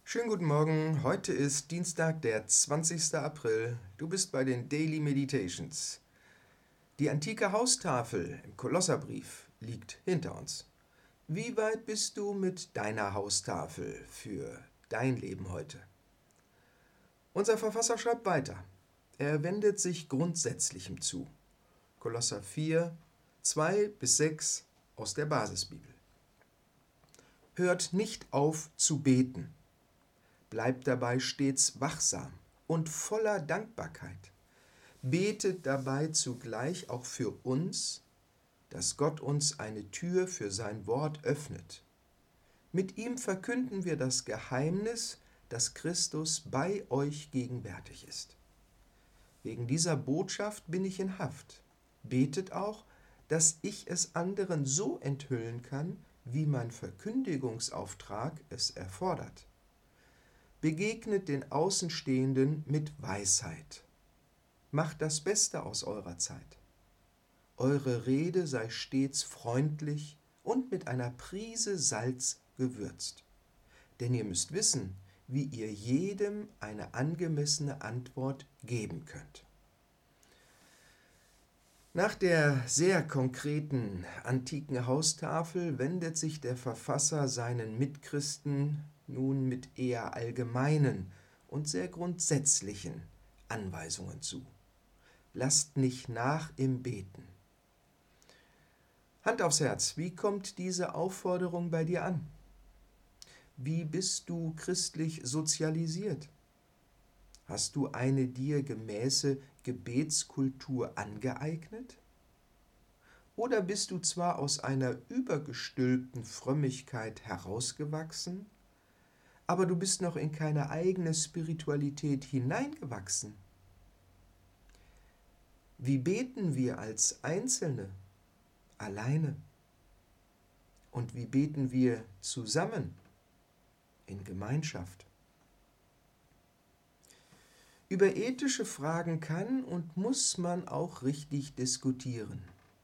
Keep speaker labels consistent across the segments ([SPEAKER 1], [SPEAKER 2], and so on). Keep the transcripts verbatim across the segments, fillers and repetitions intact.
[SPEAKER 1] Schönen guten Morgen, heute ist Dienstag, der zwanzigster April. Du bist bei den Daily Meditations. Die antike Haustafel im Kolosserbrief liegt hinter uns. Wie weit bist du mit deiner Haustafel für dein Leben heute? Unser Verfasser schreibt weiter. Er wendet sich Grundsätzlichem zu. Kolosser vier, zwei bis sechs aus der Basisbibel. Hört nicht auf zu beten. Bleibt dabei stets wachsam und voller Dankbarkeit. Betet dabei zugleich auch für uns, dass Gott uns eine Tür für sein Wort öffnet. Mit ihm verkünden wir das Geheimnis, dass Christus bei euch gegenwärtig ist. Wegen dieser Botschaft bin ich in Haft. Betet auch, dass ich es anderen so enthüllen kann, wie mein Verkündigungsauftrag es erfordert. Begegnet den Außenstehenden mit Weisheit. Macht das Beste aus eurer Zeit. Eure Rede sei stets freundlich und mit einer Prise Salz gewürzt. Denn ihr müsst wissen, wie ihr jedem eine angemessene Antwort geben könnt. Nach der sehr konkreten antiken Haustafel wendet sich der Verfasser seinen Mitchristen nun mit eher allgemeinen und sehr grundsätzlichen Anweisungen zu. Lasst nicht nach im Beten. Hand aufs Herz, wie kommt diese Aufforderung bei dir an? Wie bist du christlich sozialisiert? Hast du eine dir gemäße Gebetskultur angeeignet? Oder bist du zwar aus einer übergestülpten Frömmigkeit herausgewachsen, aber du bist noch in keine eigene Spiritualität hineingewachsen? Wie beten wir als Einzelne, alleine? Und wie beten wir zusammen, in Gemeinschaft? Über ethische Fragen kann und muss man auch richtig diskutieren.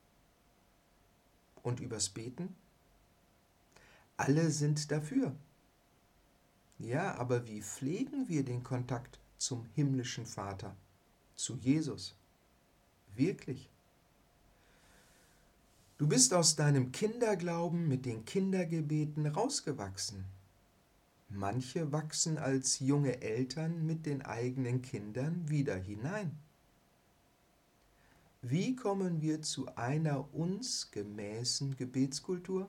[SPEAKER 1] Und übers Beten? Alle sind dafür. Ja, aber wie pflegen wir den Kontakt zum himmlischen Vater, zu Jesus? Wirklich? Du bist aus deinem Kinderglauben mit den Kindergebeten rausgewachsen. Manche wachsen als junge Eltern mit den eigenen Kindern wieder hinein. Wie kommen wir zu einer uns gemäßen Gebetskultur?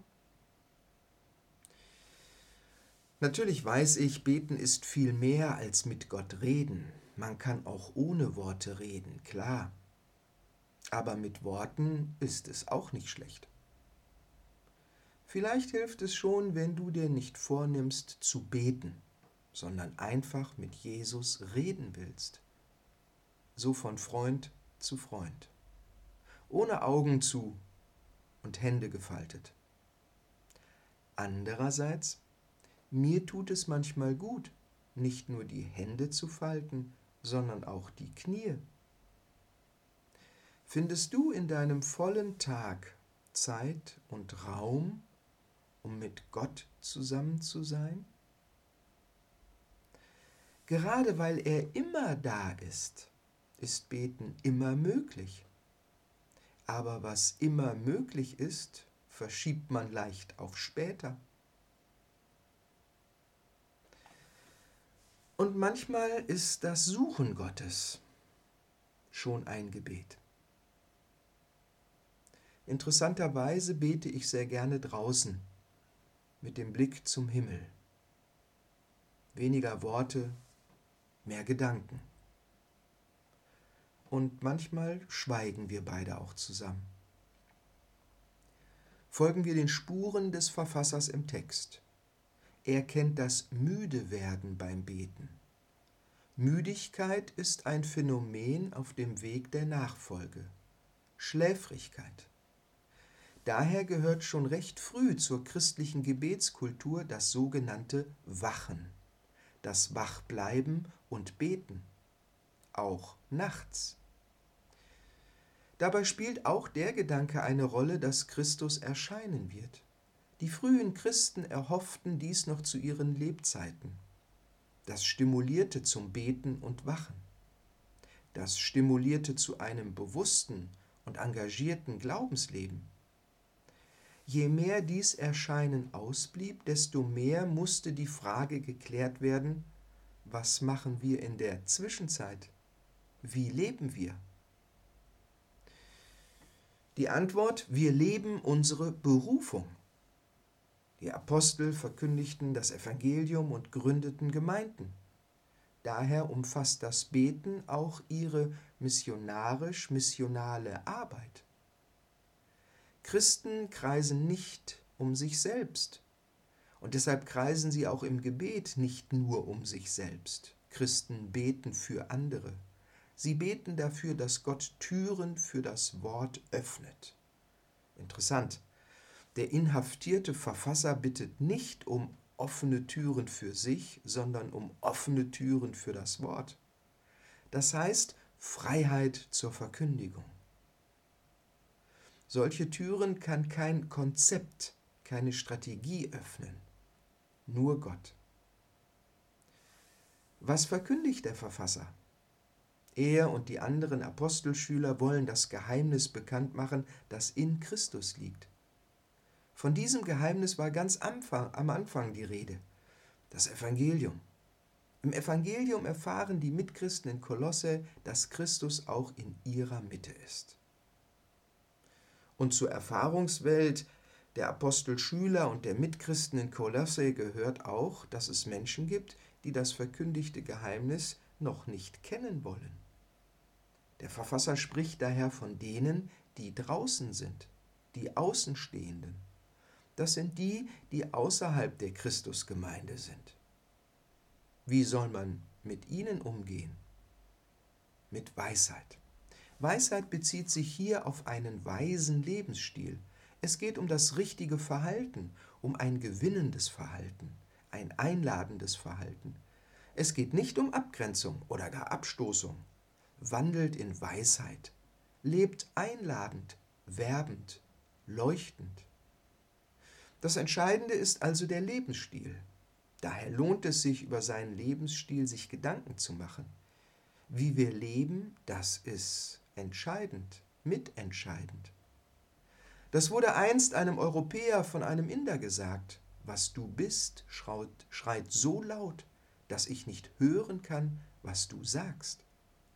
[SPEAKER 1] Natürlich weiß ich, beten ist viel mehr als mit Gott reden. Man kann auch ohne Worte reden, klar. Aber mit Worten ist es auch nicht schlecht. Vielleicht hilft es schon, wenn du dir nicht vornimmst zu beten, sondern einfach mit Jesus reden willst. So von Freund zu Freund. Ohne Augen zu und Hände gefaltet. Andererseits, mir tut es manchmal gut, nicht nur die Hände zu falten, sondern auch die Knie. Findest du in deinem vollen Tag Zeit und Raum, um mit Gott zusammen zu sein? Gerade weil er immer da ist, ist Beten immer möglich. Aber was immer möglich ist, verschiebt man leicht auf später. Und manchmal ist das Suchen Gottes schon ein Gebet. Interessanterweise bete ich sehr gerne draußen, mit dem Blick zum Himmel. Weniger Worte, mehr Gedanken. Und manchmal schweigen wir beide auch zusammen. Folgen wir den Spuren des Verfassers im Text. Er kennt das Müdewerden beim Beten. Müdigkeit ist ein Phänomen auf dem Weg der Nachfolge. Schläfrigkeit. Daher gehört schon recht früh zur christlichen Gebetskultur das sogenannte Wachen, das Wachbleiben und Beten, auch nachts. Dabei spielt auch der Gedanke eine Rolle, dass Christus erscheinen wird. Die frühen Christen erhofften dies noch zu ihren Lebzeiten. Das stimulierte zum Beten und Wachen. Das stimulierte zu einem bewussten und engagierten Glaubensleben. Je mehr dies Erscheinen ausblieb, desto mehr musste die Frage geklärt werden, was machen wir in der Zwischenzeit? Wie leben wir? Die Antwort: Wir leben unsere Berufung. Die Apostel verkündigten das Evangelium und gründeten Gemeinden. Daher umfasst das Beten auch ihre missionarisch-missionale Arbeit. Christen kreisen nicht um sich selbst. Und deshalb kreisen sie auch im Gebet nicht nur um sich selbst. Christen beten für andere. Sie beten dafür, dass Gott Türen für das Wort öffnet. Interessant. Der inhaftierte Verfasser bittet nicht um offene Türen für sich, sondern um offene Türen für das Wort. Das heißt Freiheit zur Verkündigung. Solche Türen kann kein Konzept, keine Strategie öffnen, nur Gott. Was verkündigt der Verfasser? Er und die anderen Apostelschüler wollen das Geheimnis bekannt machen, das in Christus liegt. Von diesem Geheimnis war ganz Anfang, am Anfang die Rede, das Evangelium. Im Evangelium erfahren die Mitchristen in Kolosse, dass Christus auch in ihrer Mitte ist. Und zur Erfahrungswelt der Apostelschüler und der Mitchristen in Kolosse gehört auch, dass es Menschen gibt, die das verkündigte Geheimnis noch nicht kennen wollen. Der Verfasser spricht daher von denen, die draußen sind, die Außenstehenden. Das sind die, die außerhalb der Christusgemeinde sind. Wie soll man mit ihnen umgehen? Mit Weisheit. Weisheit bezieht sich hier auf einen weisen Lebensstil. Es geht um das richtige Verhalten, um ein gewinnendes Verhalten, ein einladendes Verhalten. Es geht nicht um Abgrenzung oder gar Abstoßung. Wandelt in Weisheit, lebt einladend, werbend, leuchtend. Das Entscheidende ist also der Lebensstil. Daher lohnt es sich, über seinen Lebensstil sich Gedanken zu machen. Wie wir leben, das ist entscheidend, mitentscheidend. Das wurde einst einem Europäer von einem Inder gesagt. Was du bist, schreit, schreit so laut, dass ich nicht hören kann, was du sagst.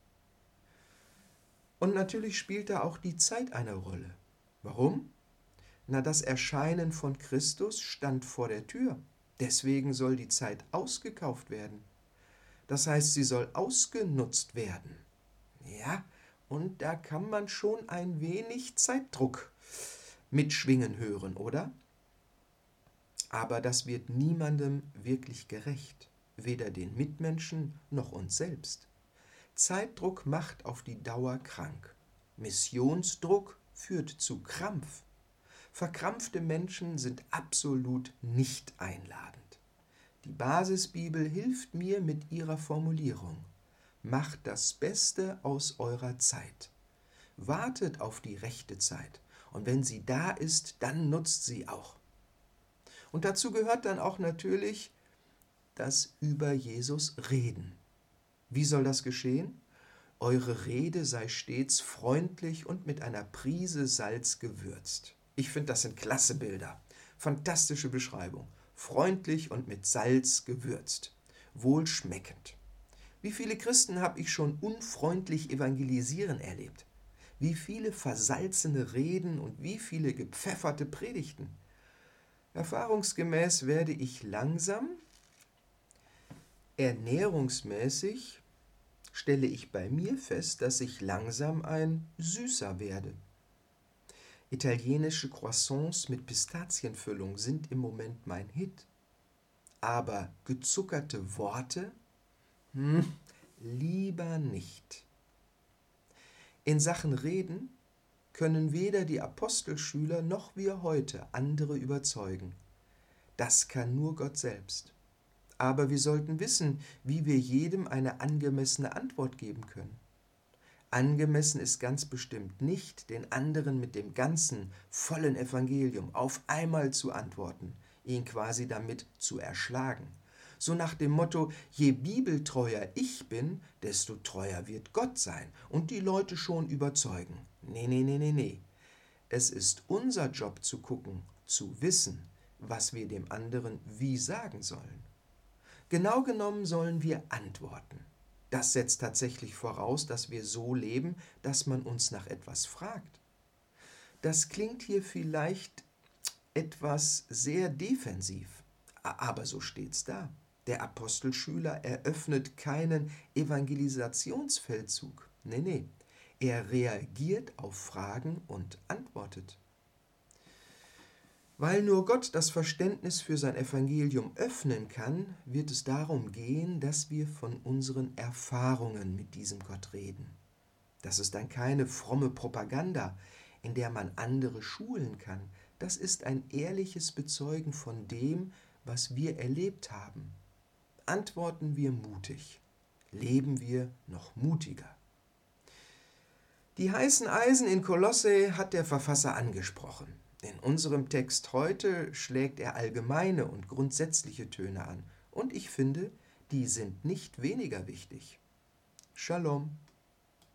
[SPEAKER 1] Und natürlich spielt da auch die Zeit eine Rolle. Warum? Na, das Erscheinen von Christus stand vor der Tür. Deswegen soll die Zeit ausgekauft werden. Das heißt, sie soll ausgenutzt werden. Ja, und da kann man schon ein wenig Zeitdruck mitschwingen hören, oder? Aber das wird niemandem wirklich gerecht, weder den Mitmenschen noch uns selbst. Zeitdruck macht auf die Dauer krank. Missionsdruck führt zu Krampf. Verkrampfte Menschen sind absolut nicht einladend. Die Basisbibel hilft mir mit ihrer Formulierung. Macht das Beste aus eurer Zeit. Wartet auf die rechte Zeit. Und wenn sie da ist, dann nutzt sie auch. Und dazu gehört dann auch natürlich das über Jesus reden. Wie soll das geschehen? Eure Rede sei stets freundlich und mit einer Prise Salz gewürzt. Ich finde, das sind klasse Bilder. Fantastische Beschreibung. Freundlich und mit Salz gewürzt. Wohlschmeckend. Wie viele Christen habe ich schon unfreundlich evangelisieren erlebt? Wie viele versalzene Reden und wie viele gepfefferte Predigten? Erfahrungsgemäß werde ich langsam, ernährungsmäßig, stelle ich bei mir fest, dass ich langsam ein Süßer werde. Italienische Croissants mit Pistazienfüllung sind im Moment mein Hit. Aber gezuckerte Worte? Hm, lieber nicht. In Sachen Reden können weder die Apostelschüler noch wir heute andere überzeugen. Das kann nur Gott selbst. Aber wir sollten wissen, wie wir jedem eine angemessene Antwort geben können. Angemessen ist ganz bestimmt nicht, den anderen mit dem ganzen, vollen Evangelium auf einmal zu antworten, ihn quasi damit zu erschlagen, So nach dem Motto, je bibeltreuer ich bin, desto treuer wird Gott sein und die Leute schon überzeugen. Nee, nee, nee, nee, nee. Es ist unser Job zu gucken, zu wissen, was wir dem anderen wie sagen sollen. Genau genommen sollen wir antworten. Das setzt tatsächlich voraus, dass wir so leben, dass man uns nach etwas fragt. Das klingt hier vielleicht etwas sehr defensiv, aber so steht's da. Der Apostelschüler eröffnet keinen Evangelisationsfeldzug. Nee, nee, er reagiert auf Fragen und antwortet. Weil nur Gott das Verständnis für sein Evangelium öffnen kann, wird es darum gehen, dass wir von unseren Erfahrungen mit diesem Gott reden. Das ist dann keine fromme Propaganda, in der man andere schulen kann. Das ist ein ehrliches Bezeugen von dem, was wir erlebt haben. Antworten wir mutig, leben wir noch mutiger. Die heißen Eisen in Kolosse hat der Verfasser angesprochen. In unserem Text heute schlägt er allgemeine und grundsätzliche Töne an. Und ich finde, die sind nicht weniger wichtig. Shalom.